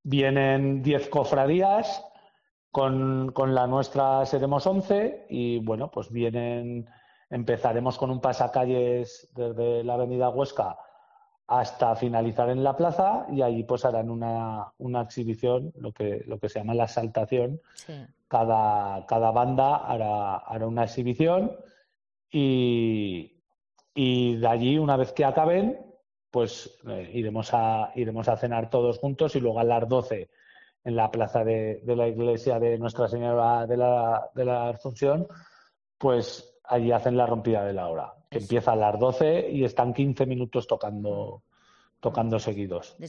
Vienen 10 cofradías, con la nuestra seremos 11 y bueno, pues empezaremos con un pasacalles desde la avenida Huesca hasta finalizar en la plaza y allí pues harán una exhibición, lo que se llama la exaltación. Sí. Cada banda hará una exhibición y de allí, una vez que acaben, pues iremos a cenar todos juntos y luego a las 12 en la plaza de la iglesia de Nuestra Señora de la Asunción, pues allí hacen la rompida de la hora, que Eso. empieza a las 12 y están 15 minutos tocando seguidos.